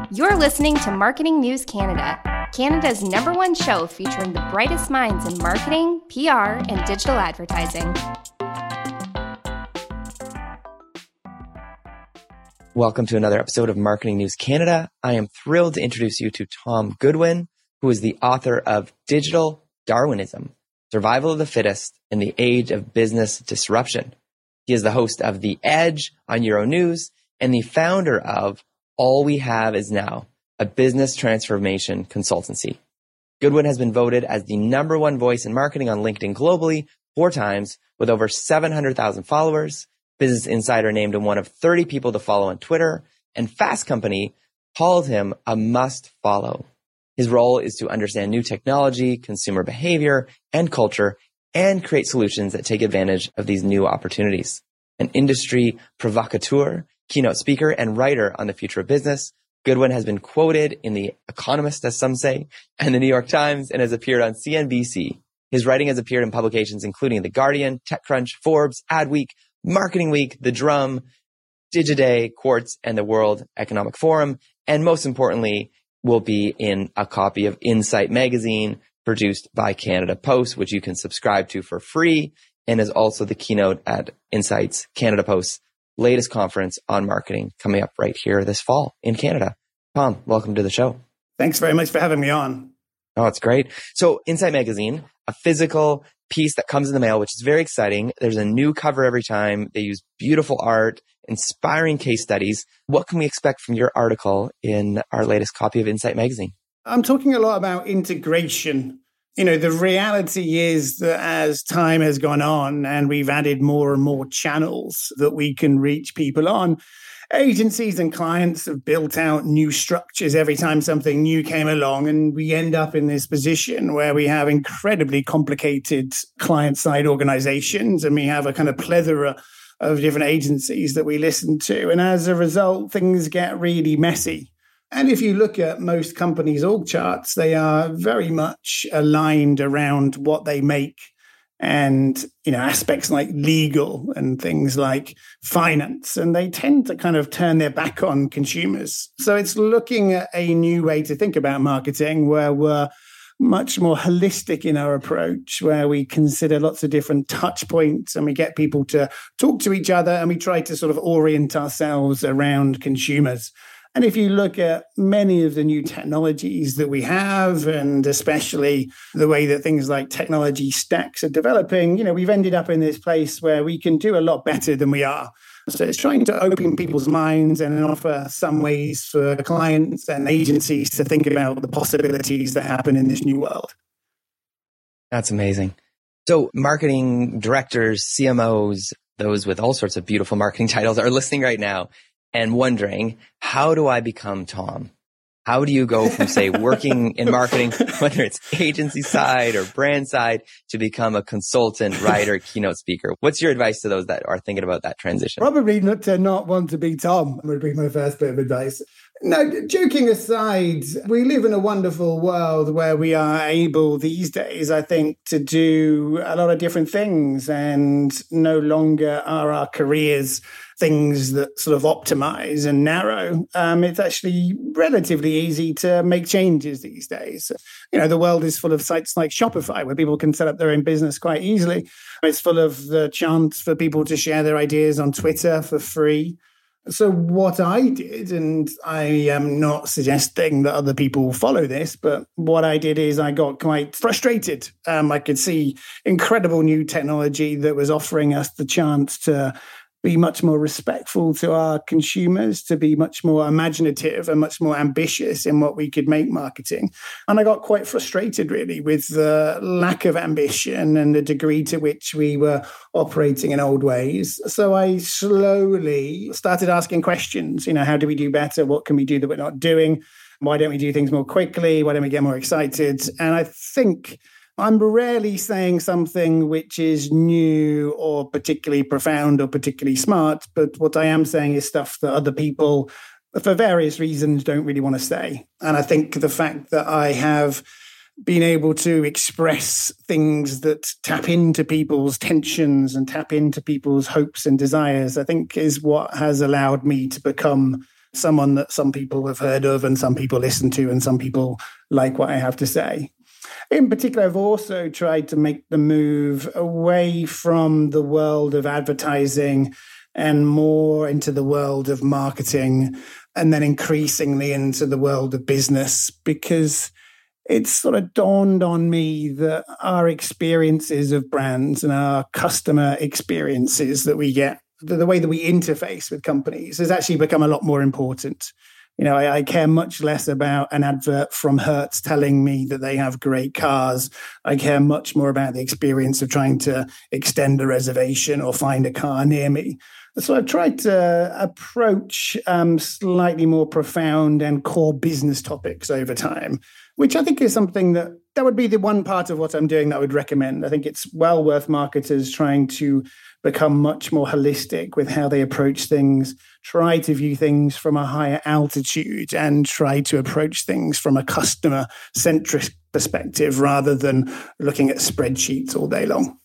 You're listening to Marketing News Canada, Canada's #1 show featuring the brightest minds in marketing, PR, and digital advertising. Welcome to another episode of Marketing News Canada. I am thrilled to introduce you to Tom Goodwin, who is the author of Digital Darwinism, Survival of the Fittest in the Age of Business Disruption. He is the host of The Edge on Euronews and the founder of All We Have Is Now, a business transformation consultancy. Goodwin has been voted as the #1 voice in marketing on LinkedIn globally 4 times with over 700,000 followers. Business Insider named him one of 30 people to follow on Twitter, and Fast Company called him a must follow. His role is to understand new technology, consumer behavior, and culture, and create solutions that take advantage of these new opportunities. An industry provocateur, keynote speaker, and writer on the future of business, Goodwin has been quoted in The Economist, as some say, and the New York Times, and has appeared on CNBC. His writing has appeared in publications including The Guardian, TechCrunch, Forbes, Adweek, Marketing Week, The Drum, Digiday, Quartz, and the World Economic Forum, and most importantly, will be in a copy of Insight magazine produced by Canada Post, which you can subscribe to for free, and is also the keynote at Insight's Canada Post's latest conference on marketing coming up right here this fall in Canada. Tom, welcome to the show. Thanks very much for having me on. Oh, it's great. So Insight magazine, a physical piece that comes in the mail, which is very exciting. There's a new cover every time. They use beautiful art, inspiring case studies. What can we expect from your article in our latest copy of Insight magazine? I'm talking a lot about integration. The reality is that as time has gone on and we've added more and more channels that we can reach people on, agencies and clients have built out new structures every time something new came along, and we end up in this position where we have incredibly complicated client-side organizations, and we have a kind of plethora of different agencies that we listen to. And as a result, things get really messy. And if you look at most companies' org charts, they are very much aligned around what they make and, aspects like legal and things like finance. And they tend to kind of turn their back on consumers. So it's looking at a new way to think about marketing where we're much more holistic in our approach, where we consider lots of different touch points and we get people to talk to each other and we try to sort of orient ourselves around consumers. And if you look at many of the new technologies that we have, and especially the way that things like technology stacks are developing, we've ended up in this place where we can do a lot better than we are. So it's trying to open people's minds and offer some ways for clients and agencies to think about the possibilities that happen in this new world. That's amazing. So marketing directors, CMOs, those with all sorts of beautiful marketing titles are listening right now and wondering, how do I become Tom? How do you go from, say, working in marketing, whether it's agency side or brand side, to become a consultant, writer, keynote speaker? What's your advice to those that are thinking about that transition? Probably not to not want to be Tom would be my first bit of advice. No, joking aside, we live in a wonderful world where we are able these days, I think, to do a lot of different things, and no longer are our careers things that sort of optimize and narrow. It's actually relatively easy to make changes these days. The world is full of sites like Shopify where people can set up their own business quite easily. It's full of the chance for people to share their ideas on Twitter for free. So what I did, and I am not suggesting that other people follow this, but what I did is I got quite frustrated. I could see incredible new technology that was offering us the chance to be much more respectful to our consumers, to be much more imaginative and much more ambitious in what we could make marketing. And I got quite frustrated, really, with the lack of ambition and the degree to which we were operating in old ways. So I slowly started asking questions. How do we do better? What can we do that we're not doing? Why don't we do things more quickly? Why don't we get more excited? And I think I'm rarely saying something which is new or particularly profound or particularly smart, but what I am saying is stuff that other people, for various reasons, don't really want to say. And I think the fact that I have been able to express things that tap into people's tensions and tap into people's hopes and desires, I think is what has allowed me to become someone that some people have heard of and some people listen to and some people like what I have to say. In particular, I've also tried to make the move away from the world of advertising and more into the world of marketing, and then increasingly into the world of business, because it's sort of dawned on me that our experiences of brands and our customer experiences that we get, the way that we interface with companies, has actually become a lot more important. I care much less about an advert from Hertz telling me that they have great cars. I care much more about the experience of trying to extend a reservation or find a car near me. So I've tried to approach slightly more profound and core business topics over time, which I think is something that would be the one part of what I'm doing that I would recommend. I think it's well worth marketers trying to become much more holistic with how they approach things, try to view things from a higher altitude, and try to approach things from a customer-centric perspective rather than looking at spreadsheets all day long.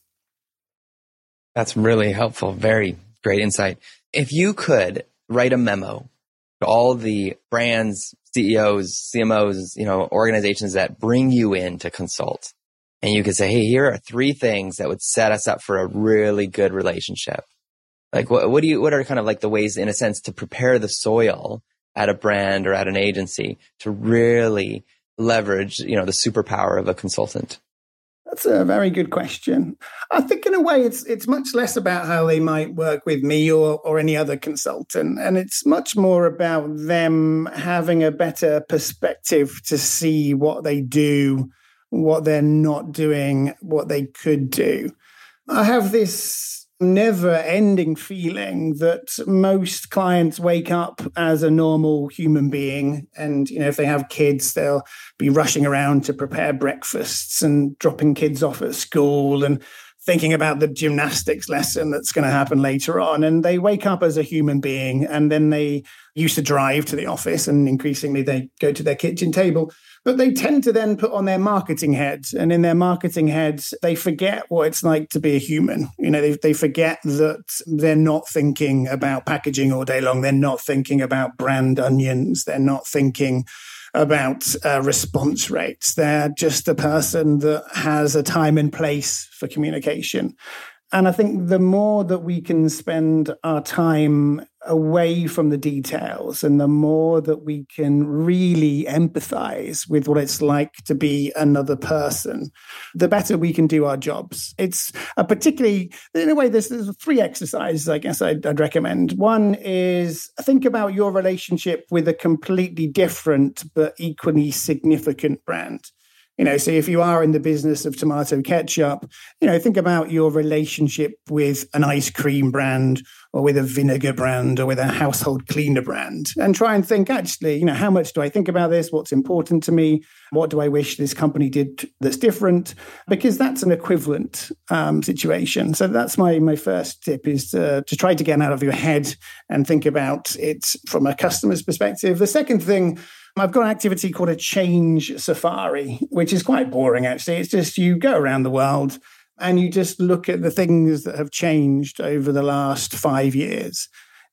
That's really helpful. Very great insight. If you could write a memo to all the brands, CEOs, CMOs, organizations that bring you in to consult, and you could say, hey, here are 3 things that would set us up for a really good relationship. Like, what are kind of like the ways, in a sense, to prepare the soil at a brand or at an agency to really leverage, the superpower of a consultant? That's a very good question. I think in a way it's much less about how they might work with me or any other consultant. And it's much more about them having a better perspective to see what they do, what they're not doing, what they could do. I have this never-ending feeling that most clients wake up as a normal human being. And, if they have kids, they'll be rushing around to prepare breakfasts and dropping kids off at school and thinking about the gymnastics lesson that's going to happen later on. And they wake up as a human being, and then they used to drive to the office, and increasingly they go to their kitchen table. But they tend to then put on their marketing heads, and in their marketing heads, they forget what it's like to be a human. They forget that they're not thinking about packaging all day long. They're not thinking about brand onions. They're not thinking about response rates. They're just a person that has a time and place for communication. And I think the more that we can spend our time away from the details, and the more that we can really empathize with what it's like to be another person, the better we can do our jobs. It's particularly, in a way, there's 3 exercises I guess I'd recommend. One is think about your relationship with a completely different but equally significant brand. So if you are in the business of tomato ketchup, think about your relationship with an ice cream brand, or with a vinegar brand, or with a household cleaner brand, and try and think, actually, how much do I think about this? What's important to me? What do I wish this company did that's different? Because that's an equivalent situation. So that's my first tip, is to try to get out of your head and think about it from a customer's perspective. The second thing, I've got an activity called a change safari, which is quite boring, actually. It's just you go around the world and you just look at the things that have changed over the last 5 years.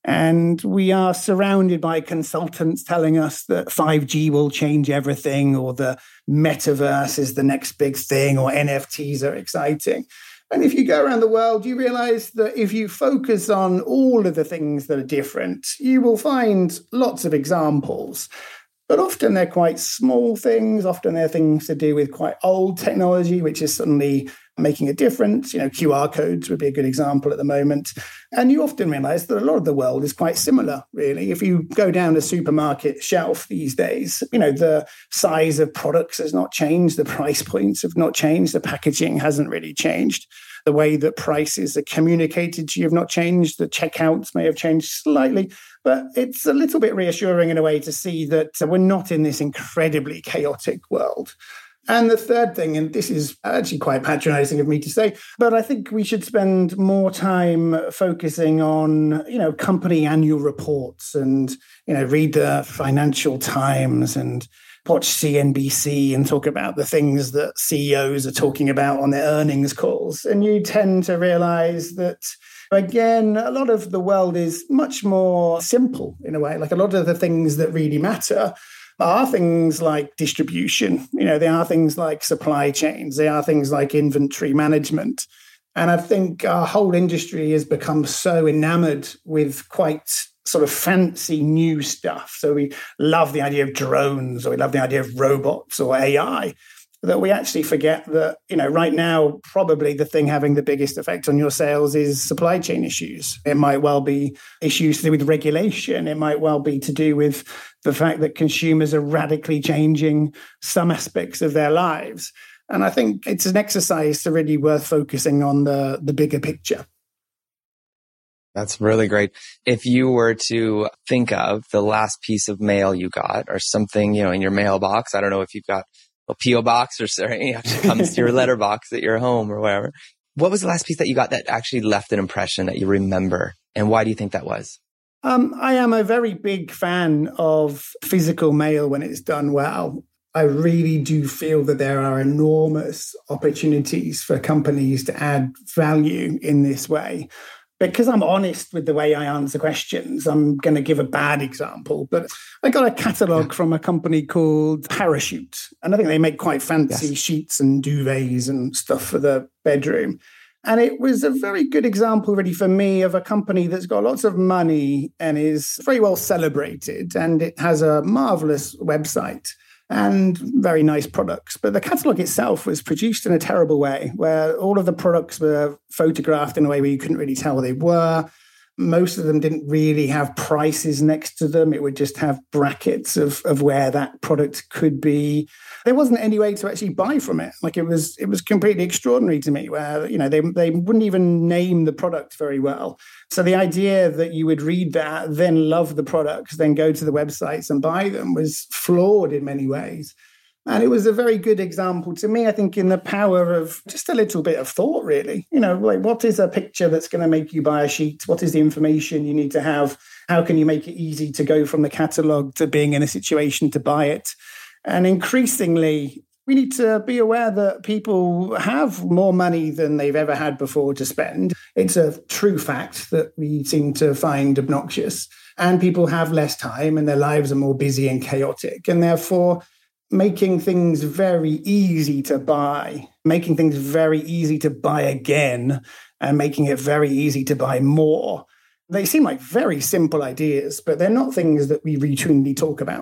And we are surrounded by consultants telling us that 5G will change everything, or the metaverse is the next big thing, or NFTs are exciting. And if you go around the world, you realize that if you focus on all of the things that are different, you will find lots of examples. But often they're quite small things. Often they're things to do with quite old technology, which is suddenly making a difference. QR codes would be a good example at the moment. And you often realize that a lot of the world is quite similar, really. If you go down a supermarket shelf these days, the size of products has not changed. The price points have not changed. The packaging hasn't really changed. The way that prices are communicated to you have not changed. The checkouts may have changed slightly, but it's a little bit reassuring in a way to see that we're not in this incredibly chaotic world. And the third thing, and this is actually quite patronizing of me to say, but I think we should spend more time focusing on, company annual reports, and, read the Financial Times and watch CNBC and talk about the things that CEOs are talking about on their earnings calls. And you tend to realize that Again, a lot of the world is much more simple in a way. Like a lot of the things that really matter are things like distribution. They are things like supply chains. They are things like inventory management. And I think our whole industry has become so enamored with quite sort of fancy new stuff. So we love the idea of drones, or we love the idea of robots or AI, that we actually forget that, right now, probably the thing having the biggest effect on your sales is supply chain issues. It might well be issues to do with regulation. It might well be to do with the fact that consumers are radically changing some aspects of their lives. And I think it's an exercise to really worth focusing on the bigger picture. That's really great. If you were to think of the last piece of mail you got, or something, in your mailbox, I don't know if you've got a P.O. box or it actually comes to your letterbox at your home or wherever. What was the last piece that you got that actually left an impression that you remember? And why do you think that was? I am a very big fan of physical mail when it's done well. I really do feel that there are enormous opportunities for companies to add value in this way. Because I'm honest with the way I answer questions, I'm going to give a bad example. But I got a catalogue from a company called Parachute. And I think they make quite fancy sheets and duvets and stuff for the bedroom. And it was a very good example, really, for me, of a company that's got lots of money and is very well celebrated. And it has a marvelous website and very nice products. But the catalogue itself was produced in a terrible way, where all of the products were photographed in a way where you couldn't really tell what they were. Most of them didn't really have prices next to them. It would just have brackets of where that product could be. There wasn't any way to actually buy from it. Like it was completely extraordinary to me, where they wouldn't even name the product very well. So the idea that you would read that, then love the products, then go to the websites and buy them was flawed in many ways. And it was a very good example to me, I think, in the power of just a little bit of thought, really. Like what is a picture that's going to make you buy a sheet? What is the information you need to have? How can you make it easy to go from the catalogue to being in a situation to buy it? And increasingly, we need to be aware that people have more money than they've ever had before to spend. It's a true fact that we seem to find obnoxious. And people have less time and their lives are more busy and chaotic. And therefore, making things very easy to buy, making things very easy to buy again, and making it very easy to buy more. They seem like very simple ideas, but they're not things that we routinely talk about.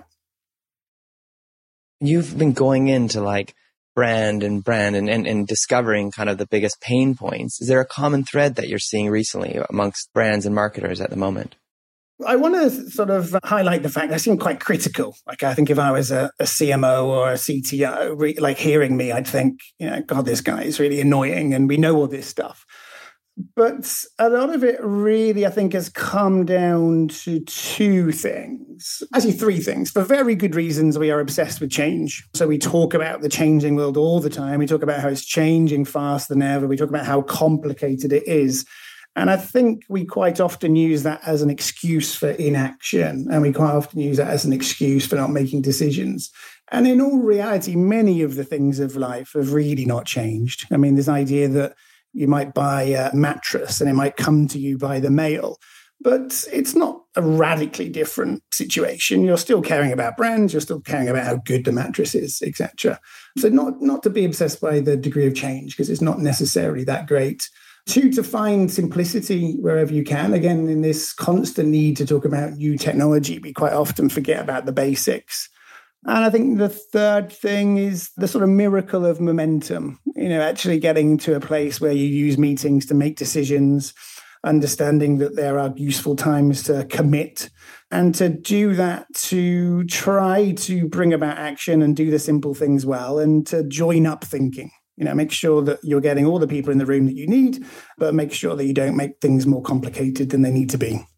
You've been going into like brand and discovering kind of the biggest pain points. Is there a common thread that you're seeing recently amongst brands and marketers at the moment? I want to sort of highlight the fact I seem quite critical. Like I think if I was a CMO or a CTO, like hearing me, I'd think, God, this guy is really annoying and we know all this stuff. But a lot of it really, I think, has come down to two things. Actually, three things. For very good reasons, we are obsessed with change. So we talk about the changing world all the time. We talk about how it's changing faster than ever. We talk about how complicated it is. And I think we quite often use that as an excuse for inaction. And we quite often use that as an excuse for not making decisions. And in all reality, many of the things of life have really not changed. I mean, this idea that you might buy a mattress and it might come to you by the mail, but it's not a radically different situation. You're still caring about brands. You're still caring about how good the mattress is, etc. So not to be obsessed by the degree of change, because it's not necessarily that great. Two, to find simplicity wherever you can. Again, in this constant need to talk about new technology, we quite often forget about the basics. And I think the third thing is the sort of miracle of momentum, actually getting to a place where you use meetings to make decisions, understanding that there are useful times to commit, and to do that, to try to bring about action and do the simple things well, and to join up thinking. Make sure that you're getting all the people in the room that you need, but make sure that you don't make things more complicated than they need to be.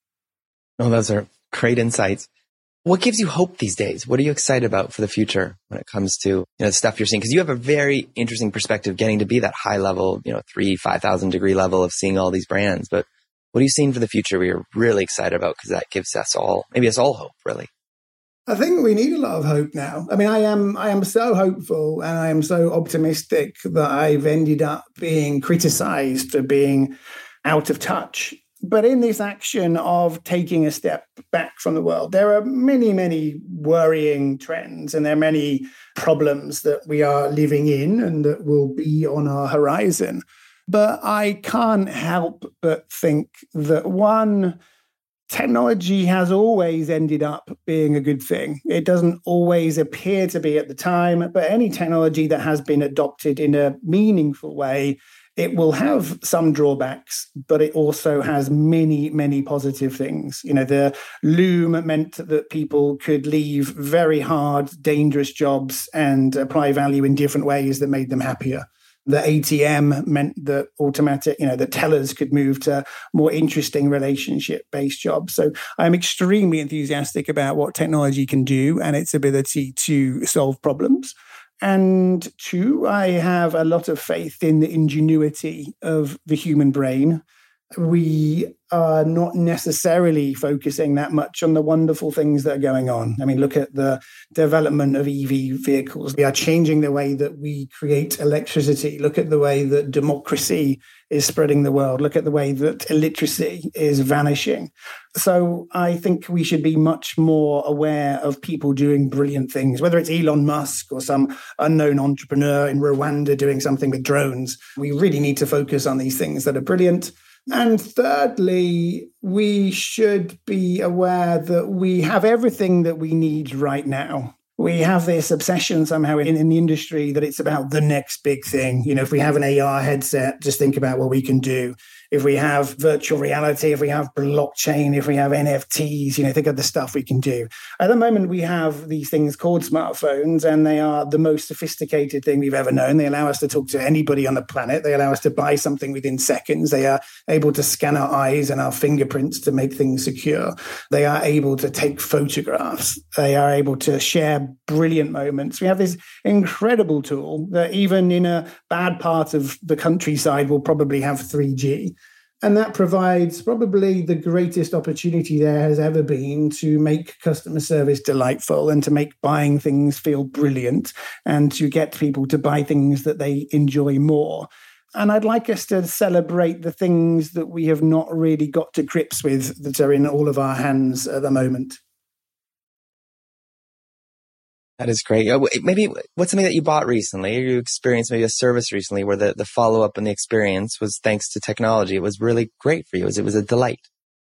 Oh, those are great insights. What gives you hope these days? What are you excited about for the future when it comes to the stuff you're seeing? Because you have a very interesting perspective, getting to be that high level, 3,000-5,000 degree level of seeing all these brands. But what are you seeing for the future where you're really excited about? Because that gives us all hope, really. I think we need a lot of hope now. I mean, I am so hopeful and I am so optimistic that I've ended up being criticized for being out of touch. But in this action of taking a step back from the world, there are many, many worrying trends, and there are many problems that we are living in and that will be on our horizon. But I can't help but think that one, technology has always ended up being a good thing. It doesn't always appear to be at the time, but any technology that has been adopted in a meaningful way, it will have some drawbacks, but it also has many, many positive things. The loom meant that people could leave very hard, dangerous jobs and apply value in different ways that made them happier. The ATM meant that the tellers could move to more interesting relationship-based jobs. So I'm extremely enthusiastic about what technology can do and its ability to solve problems. And two, I have a lot of faith in the ingenuity of the human brain. We are not necessarily focusing that much on the wonderful things that are going on. I mean, look at the development of EV vehicles. We are changing the way that we create electricity. Look at the way that democracy is spreading the world. Look at the way that illiteracy is vanishing. So I think we should be much more aware of people doing brilliant things, whether it's Elon Musk or some unknown entrepreneur in Rwanda doing something with drones. We really need to focus on these things that are brilliant. And thirdly, we should be aware that we have everything that we need right now. We have this obsession somehow in the industry that it's about the next big thing. If we have an AR headset, just think about what we can do. If we have virtual reality, if we have blockchain, if we have NFTs, think of the stuff we can do. At the moment, we have these things called smartphones, and they are the most sophisticated thing we've ever known. They allow us to talk to anybody on the planet. They allow us to buy something within seconds. They are able to scan our eyes and our fingerprints to make things secure. They are able to take photographs. They are able to share brilliant moments. We have this incredible tool that even in a bad part of the countryside will probably have 3G. And that provides probably the greatest opportunity there has ever been to make customer service delightful and to make buying things feel brilliant and to get people to buy things that they enjoy more. And I'd like us to celebrate the things that we have not really got to grips with that are in all of our hands at the moment. That is great. Maybe what's something that you bought recently, or you experienced maybe a service recently where the follow-up and the experience was thanks to technology. It was really great for you. It was a delight.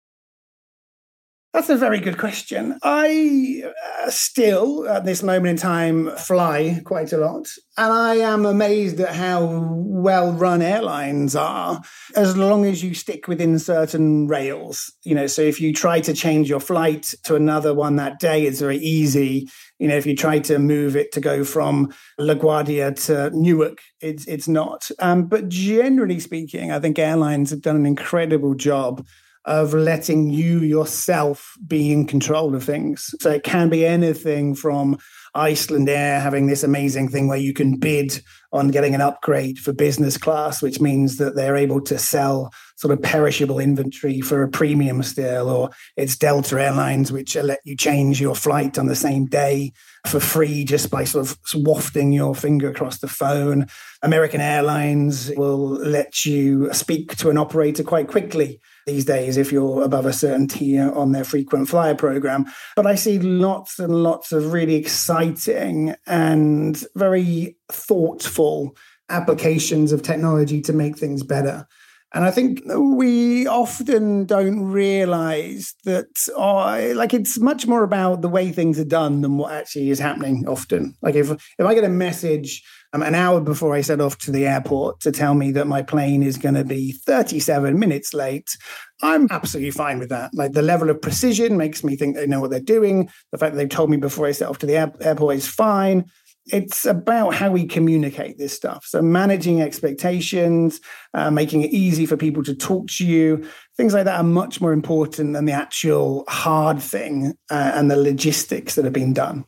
That's a very good question. I still, at this moment in time, fly quite a lot. And I am amazed at how well-run airlines are, as long as you stick within certain rails. So if you try to change your flight to another one that day, it's very easy. If you try to move it to go from LaGuardia to Newark, it's not. But generally speaking, I think airlines have done an incredible job of letting you yourself be in control of things. So it can be anything from Iceland Air having this amazing thing where you can bid on getting an upgrade for business class, which means that they're able to sell sort of perishable inventory for a premium still, or it's Delta Airlines, which let you change your flight on the same day for free just by sort of wafting your finger across the phone. American Airlines will let you speak to an operator quite quickly these days if you're above a certain tier on their frequent flyer program. But I see lots and lots of really exciting and very thoughtful applications of technology to make things better. And I think we often don't realize that, it's much more about the way things are done than what actually is happening often. Like if I get a message an hour before I set off to the airport to tell me that my plane is going to be 37 minutes late, I'm absolutely fine with that. Like the level of precision makes me think they know what they're doing. The fact that they've told me before I set off to the airport is fine. It's about how we communicate this stuff. So managing expectations, making it easy for people to talk to you, things like that are much more important than the actual hard thing and the logistics that have been done.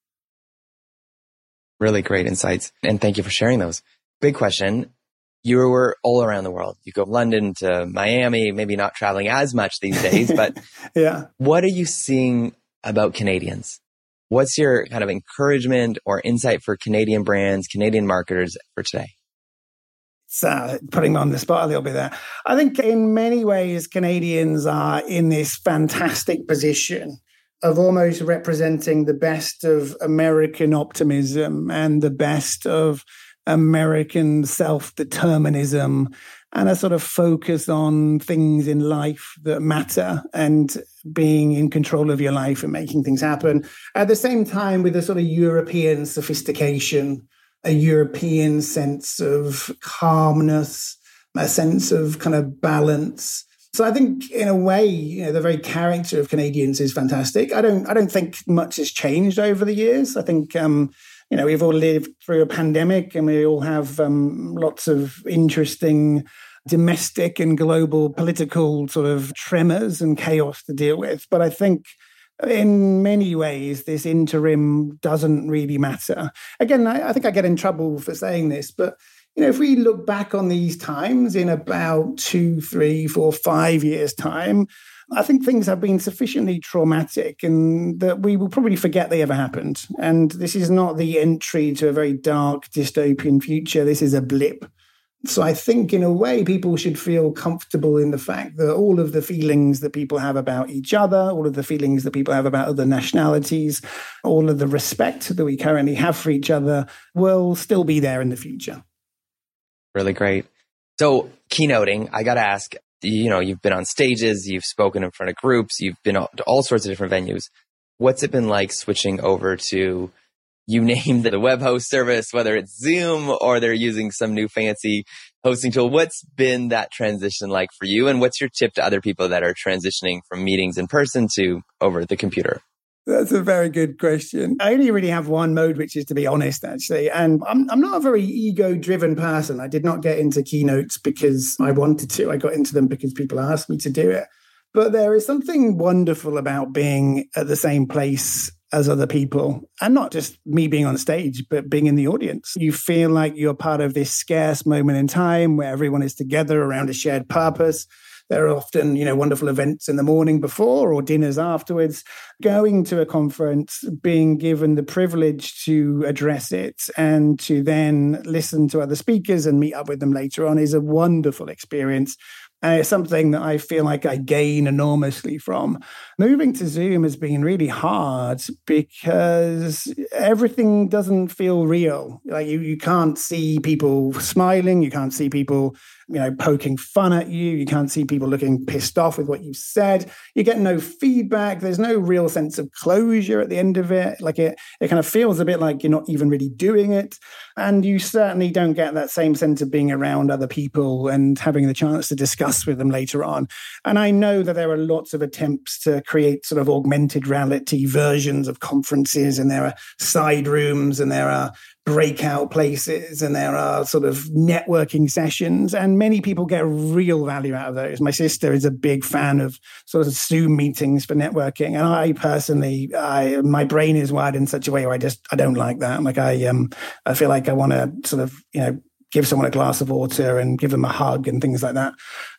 Really great insights. And thank you for sharing those. Big question. You were all around the world. You go London to Miami, maybe not traveling as much these days, but yeah. What are you seeing about Canadians? What's your kind of encouragement or insight for Canadian brands, Canadian marketers for today? putting me on the spot a little bit there. I think in many ways, Canadians are in this fantastic position of almost representing the best of American optimism and the best of American self-determinism and a sort of focus on things in life that matter and being in control of your life and making things happen. At the same time, with a sort of European sophistication, a European sense of calmness, a sense of kind of balance. So I think in a way, the very character of Canadians is fantastic. I don't think much has changed over the years. I think, we've all lived through a pandemic and we all have lots of interesting domestic and global political sort of tremors and chaos to deal with. But I think in many ways, this interim doesn't really matter. Again, I think I get in trouble for saying this, but if we look back on these times in about 2, 3, 4, 5 years' time, I think things have been sufficiently traumatic and that we will probably forget they ever happened. And this is not the entry to a very dark dystopian future. This is a blip. So I think in a way, people should feel comfortable in the fact that all of the feelings that people have about each other, all of the feelings that people have about other nationalities, all of the respect that we currently have for each other will still be there in the future. Really great. So keynoting, I got to ask, you've been on stages, you've spoken in front of groups, you've been to all sorts of different venues. What's it been like switching over to, you named the web host service, whether it's Zoom or they're using some new fancy hosting tool? What's been that transition like for you? And what's your tip to other people that are transitioning from meetings in person to over the computer? That's a very good question. I only really have one mode, which is to be honest, actually. And I'm not a very ego-driven person. I did not get into keynotes because I wanted to. I got into them because people asked me to do it. But there is something wonderful about being at the same place as other people, and not just me being on stage, but being in the audience. You feel like you're part of this scarce moment in time where everyone is together around a shared purpose. There are often, wonderful events in the morning before or dinners afterwards. Going to a conference, being given the privilege to address it and to then listen to other speakers and meet up with them later on is a wonderful experience. And it's something that I feel like I gain enormously from. Moving to Zoom has been really hard because everything doesn't feel real. Like you can't see people smiling. You can't see people, poking fun at you. You can't see people looking pissed off with what you've said. You get no feedback. There's no real sense of closure at the end of it. Like it kind of feels a bit like you're not even really doing it. And you certainly don't get that same sense of being around other people and having the chance to discuss with them later on. And I know that there are lots of attempts to create sort of augmented reality versions of conferences, and there are side rooms and there are breakout places and there are sort of networking sessions, and many people get real value out of those. My sister is a big fan of sort of Zoom meetings for networking, and I personally, my brain is wired in such a way where I don't like that. Like I feel like I want to sort of give someone a glass of water and give them a hug and things like that.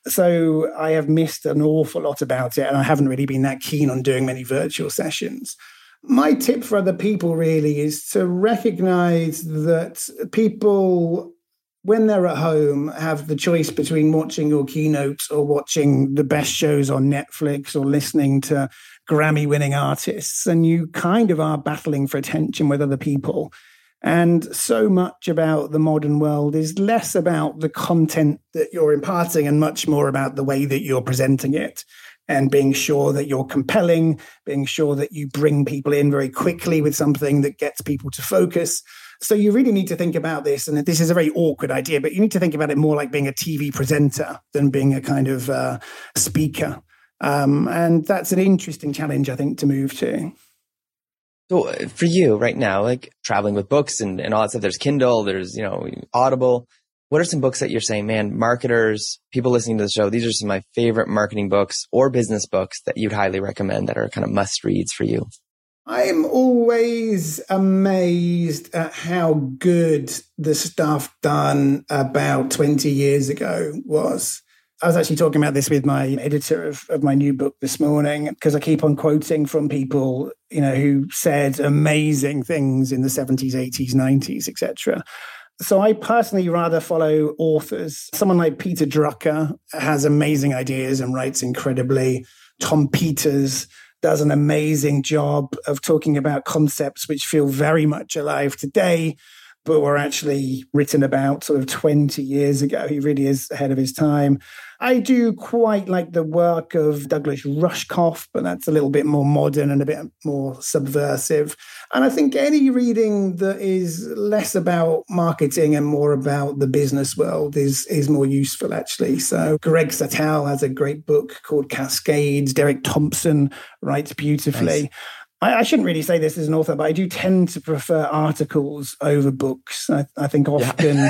So I have missed an awful lot about it, and I haven't really been that keen on doing many virtual sessions. My tip for other people really is to recognize that people, when they're at home, have the choice between watching your keynotes or watching the best shows on Netflix or listening to Grammy-winning artists. And you kind of are battling for attention with other people. And so much about the modern world is less about the content that you're imparting and much more about the way that you're presenting it. And being sure that you're compelling, being sure that you bring people in very quickly with something that gets people to focus. So you really need to think about this. And this is a very awkward idea, but you need to think about it more like being a TV presenter than being a kind of speaker. And that's an interesting challenge, I think, to move to. So for you right now, like traveling with books and all that stuff, there's Kindle, there's, Audible. What are some books that you're saying, man, marketers, people listening to the show, these are some of my favorite marketing books or business books that you'd highly recommend that are kind of must reads for you? I am always amazed at how good the stuff done about 20 years ago was. I was actually talking about this with my editor of my new book this morning, because I keep on quoting from people, who said amazing things in the 70s, 80s, 90s, etc. So I personally rather follow authors. Someone like Peter Drucker has amazing ideas and writes incredibly. Tom Peters does an amazing job of talking about concepts which feel very much alive today, but were actually written about sort of 20 years ago. He really is ahead of his time. I do quite like the work of Douglas Rushkoff, but that's a little bit more modern and a bit more subversive. And I think any reading that is less about marketing and more about the business world is more useful, actually. So Greg Sattel has a great book called Cascades. Derek Thompson writes beautifully. Nice. I shouldn't really say this as an author, but I do tend to prefer articles over books. I think often,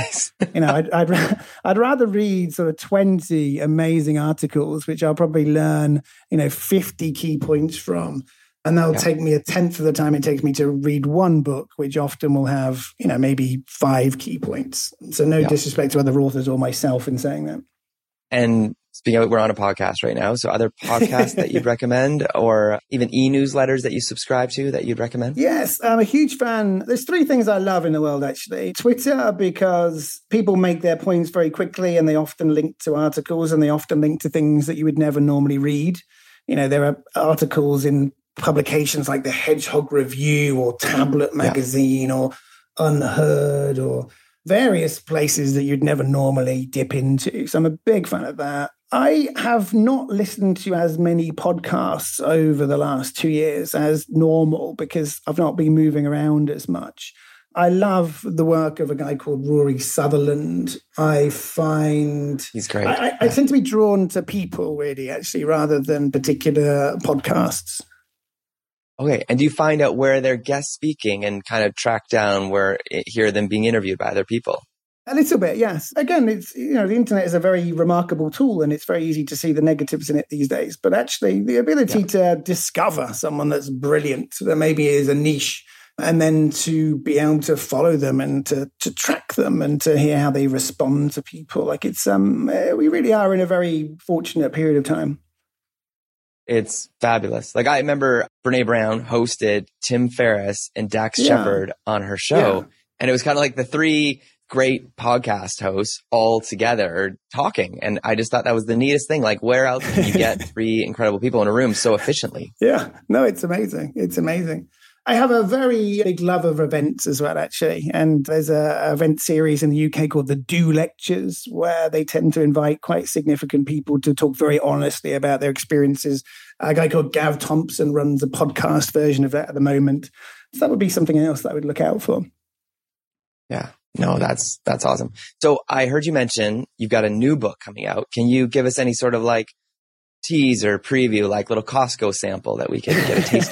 I'd rather read sort of 20 amazing articles, which I'll probably learn, 50 key points from. And that'll take me a tenth of the time it takes me to read one book, which often will have, maybe 5 key points. So no disrespect to other authors or myself in saying that. And speaking of, we're on a podcast right now. So other podcasts that you'd recommend, or even e-newsletters that you subscribe to that you'd recommend? Yes, I'm a huge fan. There's 3 things I love in the world, actually. Twitter, because people make their points very quickly and they often link to articles and they often link to things that you would never normally read. There are articles in publications like the Hedgehog Review or Tablet Magazine or Unheard or various places that you'd never normally dip into. So I'm a big fan of that. I have not listened to as many podcasts over the last 2 years as normal because I've not been moving around as much. I love the work of a guy called Rory Sutherland. I find he's great. I tend to be drawn to people, really, actually, rather than particular podcasts. Okay. And do you find out where they're guest speaking and kind of track down hear them being interviewed by other people? A little bit, yes. Again, it's the internet is a very remarkable tool and it's very easy to see the negatives in it these days. But actually, the ability to discover someone that's brilliant, that maybe is a niche, and then to be able to follow them and to track them and to hear how they respond to people. Like we really are in a very fortunate period of time. It's fabulous. Like I remember Brene Brown hosted Tim Ferriss and Dax Shepard on her show. Yeah. And it was kind of like the 3 great podcast hosts all together talking. And I just thought that was the neatest thing. Like where else can you get 3 incredible people in a room so efficiently? Yeah, no, it's amazing. It's amazing. I have a very big love of events as well, actually. And there's a event series in the UK called the Do Lectures, where they tend to invite quite significant people to talk very honestly about their experiences. A guy called Gav Thompson runs a podcast version of that at the moment. So that would be something else that I would look out for. Yeah. No, that's awesome. So I heard you mention you've got a new book coming out. Can you give us any sort of like teaser preview, like little Costco sample that we can get a taste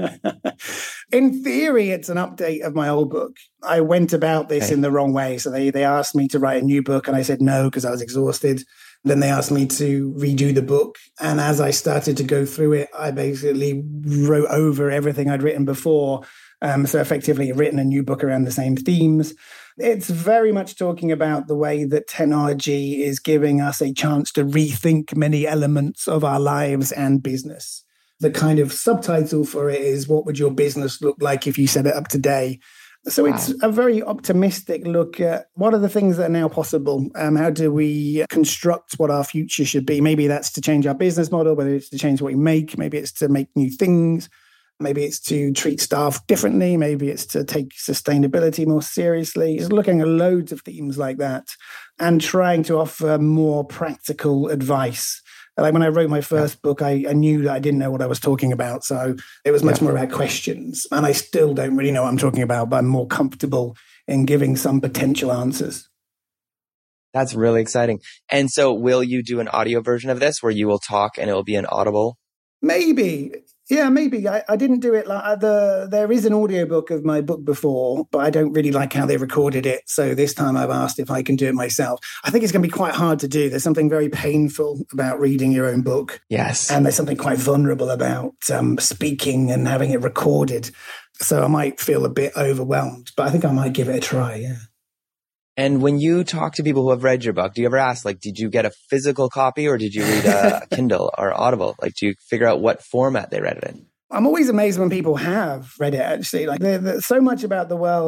of? In theory, it's an update of my old book. I went about this in the wrong way. So they asked me to write a new book and I said no because I was exhausted. Then they asked me to redo the book. And as I started to go through it, I basically wrote over everything I'd written before. So effectively written a new book around the same themes. It's very much talking about the way that technology is giving us a chance to rethink many elements of our lives and business. The kind of subtitle for it is, what would your business look like if you set it up today? So it's a very optimistic look at what are the things that are now possible. How do we construct what our future should be? Maybe that's to change our business model, whether it's to change what we make, maybe it's to make new things. Maybe it's to treat staff differently. Maybe it's to take sustainability more seriously. It's looking at loads of themes like that and trying to offer more practical advice. Like when I wrote my first book, I knew that I didn't know what I was talking about. So it was much more about questions. And I still don't really know what I'm talking about, but I'm more comfortable in giving some potential answers. That's really exciting. And so will you do an audio version of this where you will talk and it will be an Audible? Maybe. Yeah, maybe. I didn't do it like there is an audiobook of my book before, but I don't really like how they recorded it. So this time I've asked if I can do it myself. I think it's going to be quite hard to do. There's something very painful about reading your own book. Yes. And there's something quite vulnerable about speaking and having it recorded. So I might feel a bit overwhelmed, but I think I might give it a try, yeah. And when you talk to people who have read your book, do you ever ask, like, did you get a physical copy or did you read a Kindle or Audible? Like, do you figure out what format they read it in? I'm always amazed when people have read it, actually. Like, there's so much about the world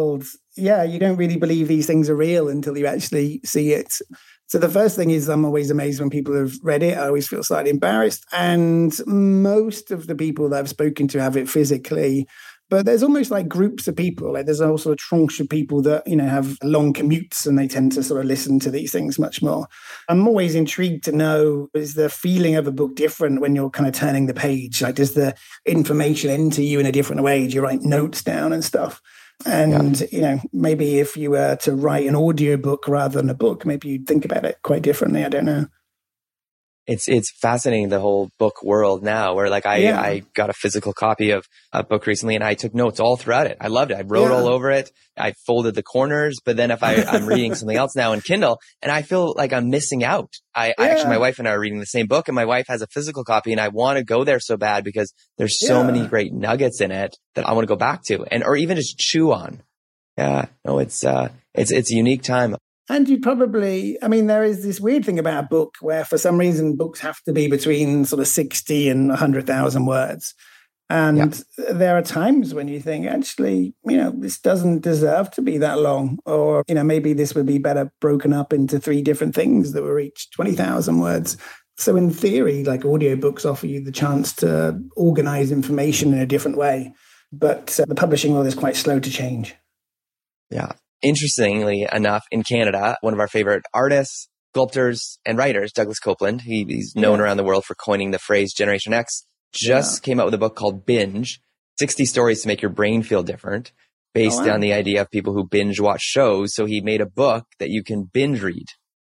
yeah, you don't really believe these things are real until you actually see it. So the first thing is I'm always amazed when people have read it. I always feel slightly embarrassed. And most of the people that I've spoken to have it physically. But there's almost like groups of people. Like there's also a tranche of people that, have long commutes and they tend to sort of listen to these things much more. I'm always intrigued to know, is the feeling of a book different when you're kind of turning the page? Like does the information enter you in a different way? Do you write notes down and stuff? And, maybe if you were to write an audiobook rather than a book, maybe you'd think about it quite differently. I don't know. It's fascinating, the whole book world now, where like I got a physical copy of a book recently and I took notes all throughout it. I loved it. I wrote all over it. I folded the corners, but then if I'm reading something else now in Kindle and I feel like I'm missing out. I actually, my wife and I are reading the same book and my wife has a physical copy and I want to go there so bad because there's so many great nuggets in it that I want to go back to or even just chew on. Yeah, no, it's a unique time. And you'd probably, there is this weird thing about a book where for some reason books have to be between sort of 60 and 100,000 words. And there are times when you think, actually, this doesn't deserve to be that long. Or, maybe this would be better broken up into 3 different things that were each 20,000 words. So in theory, like audiobooks offer you the chance to organize information in a different way. But the publishing world is quite slow to change. Yeah. Interestingly enough, in Canada, one of our favorite artists, sculptors, and writers, Douglas Copeland, he's known around the world for coining the phrase Generation X, just came out with a book called Binge, 60 Stories to Make Your Brain Feel Different, based on the idea of people who binge watch shows. So he made a book that you can binge read.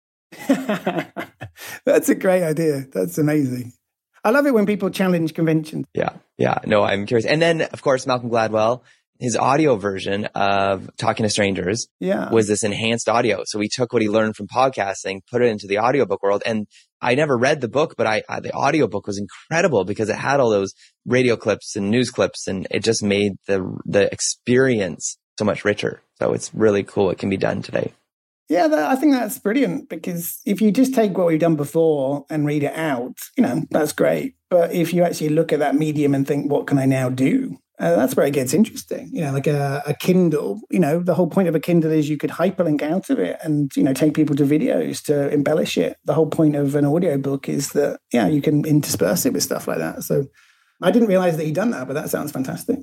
That's a great idea. That's amazing. I love it when people challenge conventions. Yeah. No, I'm curious. And then, of course, Malcolm Gladwell, his audio version of Talking to Strangers was this enhanced audio. So he took what he learned from podcasting, put it into the audiobook world. And I never read the book, but the audiobook was incredible because it had all those radio clips and news clips, and it just made the experience so much richer. So it's really cool. It can be done today. Yeah, I think that's brilliant because if you just take what we've done before and read it out, that's great. But if you actually look at that medium and think, what can I now do? That's where it gets interesting. Like a Kindle, the whole point of a Kindle is you could hyperlink out of it and, take people to videos to embellish it. The whole point of an audiobook is that, you can intersperse it with stuff like that. So I didn't realize that he'd done that, but that sounds fantastic.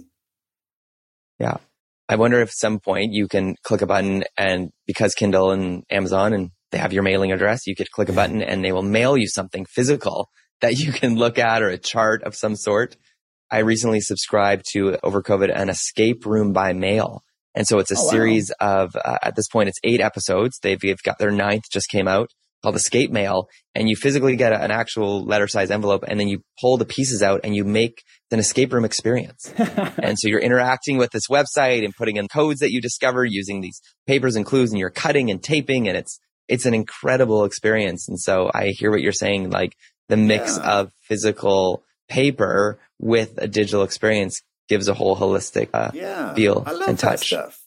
Yeah. I wonder if at some point you can click a button and because Kindle and Amazon and they have your mailing address, you could click a button and they will mail you something physical that you can look at or a chart of some sort. I recently subscribed to, over COVID, an escape room by mail. And so it's a series of, at this point, it's 8 episodes. They've got their 9th just came out called Escape Mail. And you physically get an actual letter-size envelope and then you pull the pieces out and you make an escape room experience. And so you're interacting with this website and putting in codes that you discover using these papers and clues and you're cutting and taping and it's an incredible experience. And so I hear what you're saying, like the mix of physical paper with a digital experience gives a whole holistic feel and touch. Stuff.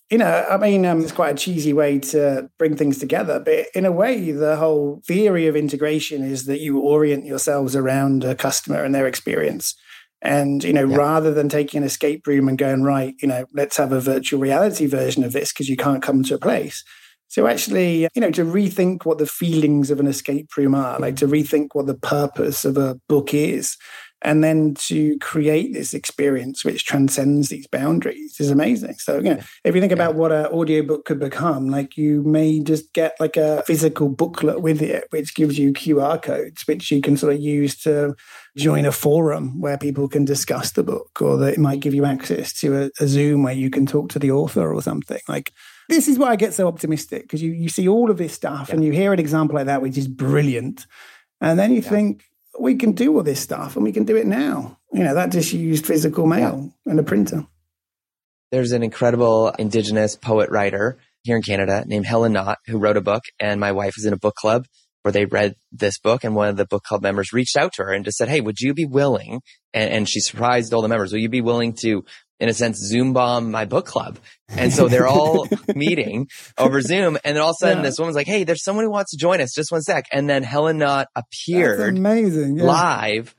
It's quite a cheesy way to bring things together, but in a way, the whole theory of integration is that you orient yourselves around a customer and their experience. And, rather than taking an escape room and going, right, let's have a virtual reality version of this because you can't come to a place. So actually, to rethink what the feelings of an escape room are, like to rethink what the purpose of a book is, and then to create this experience which transcends these boundaries is amazing. So, if you think about what an audiobook could become, like you may just get like a physical booklet with it, which gives you QR codes, which you can sort of use to join a forum where people can discuss the book, or that it might give you access to a Zoom where you can talk to the author or something. Like, this is why I get so optimistic, because you see all of this stuff and you hear an example like that, which is brilliant. And then you think, we can do all this stuff and we can do it now. That just used physical mail and a printer. There's an incredible Indigenous poet-writer here in Canada named Helen Knott who wrote a book, and my wife is in a book club where they read this book, and one of the book club members reached out to her and just said, hey, would you be willing, and she surprised all the members, will you be willing to, in a sense, Zoom bomb my book club? And so they're all meeting over Zoom. And then all of a sudden this woman's like, hey, there's someone who wants to join us. Just one sec. And then Helen Knott appeared live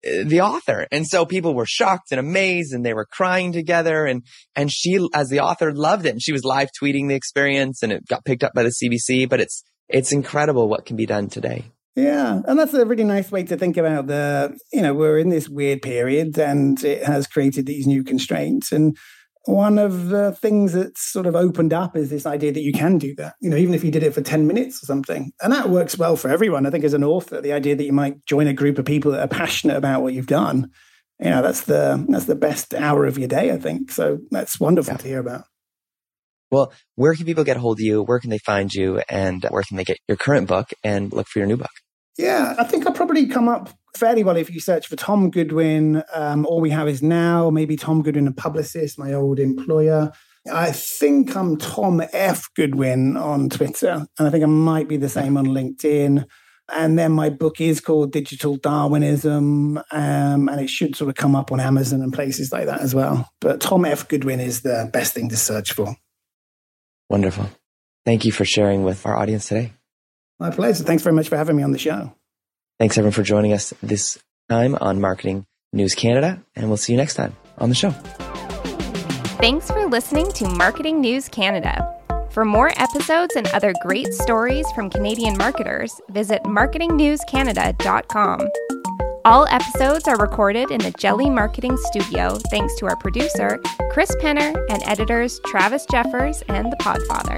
the author. And so people were shocked and amazed, and they were crying together. And she, as the author, loved it. And she was live tweeting the experience, and it got picked up by the CBC. But it's incredible what can be done today. Yeah, and that's a really nice way to think about we're in this weird period, and it has created these new constraints. And one of the things that's sort of opened up is this idea that you can do that, even if you did it for 10 minutes or something. And that works well for everyone. I think as an author, the idea that you might join a group of people that are passionate about what you've done, that's the best hour of your day, I think. So that's wonderful to hear about. Well, where can people get a hold of you? Where can they find you? And where can they get your current book and look for your new book? Yeah, I think I'll probably come up fairly well if you search for Tom Goodwin. All We Have Is Now, maybe Tom Goodwin, a publicist, my old employer. I think I'm Tom F. Goodwin on Twitter, and I think I might be the same on LinkedIn. And then my book is called Digital Darwinism, and it should sort of come up on Amazon and places like that as well. But Tom F. Goodwin is the best thing to search for. Wonderful. Thank you for sharing with our audience today. My pleasure. Thanks very much for having me on the show. Thanks, everyone, for joining us this time on Marketing News Canada, and we'll see you next time on the show. Thanks for listening to Marketing News Canada. For more episodes and other great stories from Canadian marketers, visit marketingnewscanada.com. All episodes are recorded in the Jelly Marketing Studio thanks to our producer, Chris Penner, and editors Travis Jeffers and The Podfather.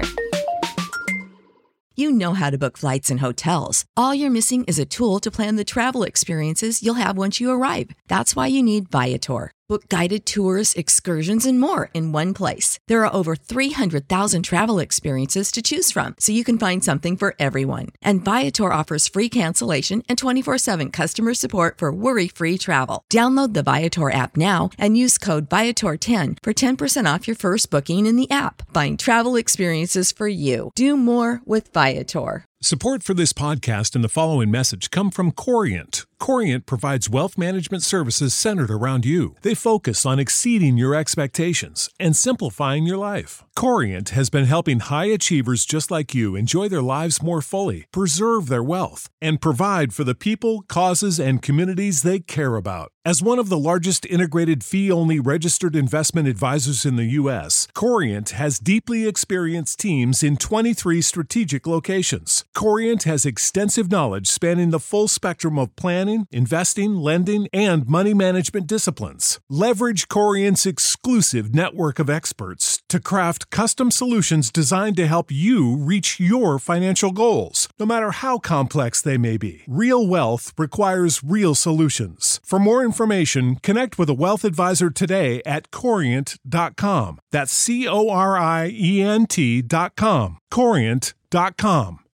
You know how to book flights and hotels. All you're missing is a tool to plan the travel experiences you'll have once you arrive. That's why you need Viator. Book guided tours, excursions, and more in one place. There are over 300,000 travel experiences to choose from, so you can find something for everyone. And Viator offers free cancellation and 24/7 customer support for worry-free travel. Download the Viator app now and use code Viator10 for 10% off your first booking in the app. Find travel experiences for you. Do more with Viator. Support for this podcast and the following message come from Corient. Corient provides wealth management services centered around you. They focus on exceeding your expectations and simplifying your life. Corient has been helping high achievers just like you enjoy their lives more fully, preserve their wealth, and provide for the people, causes, and communities they care about. As one of the largest integrated fee-only registered investment advisors in the U.S., Corient has deeply experienced teams in 23 strategic locations. Corient has extensive knowledge spanning the full spectrum of planning, investing, lending, and money management disciplines. Leverage Corient's exclusive network of experts to craft custom solutions designed to help you reach your financial goals, no matter how complex they may be. Real wealth requires real solutions. For more information, connect with a wealth advisor today at Corient.com. That's Corient.com. Corient.com.